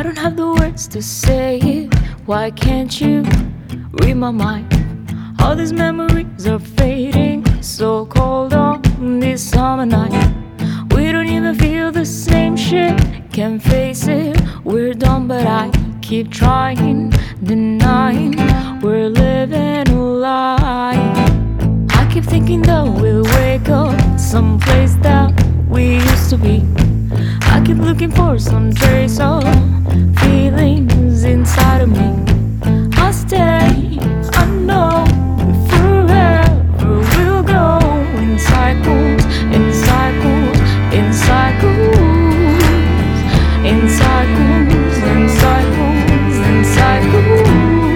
don't have the words to say it. Why can't you read my mind? All these memories are fading, so cold on this summer night. We don't even feel the same shit, can't face it, we're done. But I keep trying, denying we're living a lie. I keep thinking that we'll wake up someplace that we used to be. I keep looking for some trace of feelings inside of me. I'll stay, I know, forever we'll go in cycles, in cycles, in cycles, in cycles, in cycles, in cycles.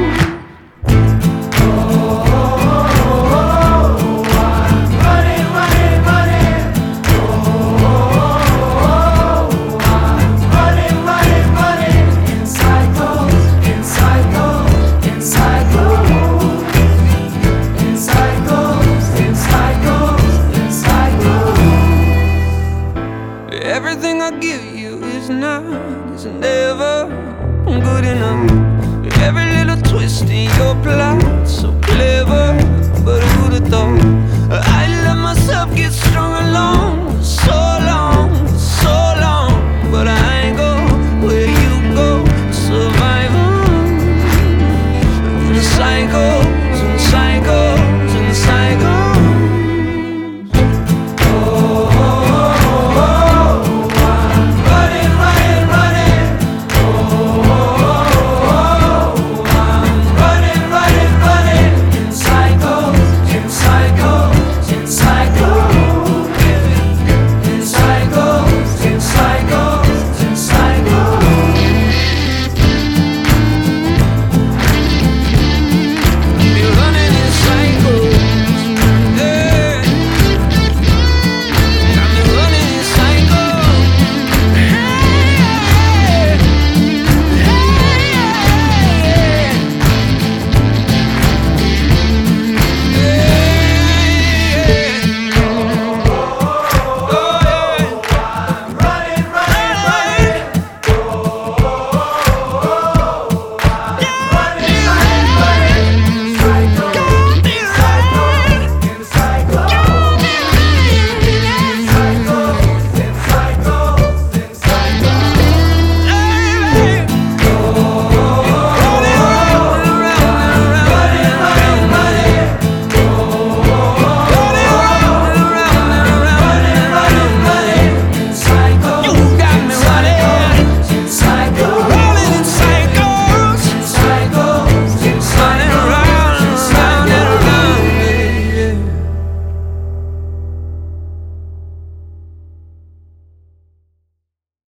Everything I give you is never good enough. Every little twist in your plot, so clever, but who'd have thought? I let myself get strung along so long, so long. But I ain't go where you go, survival, cycle.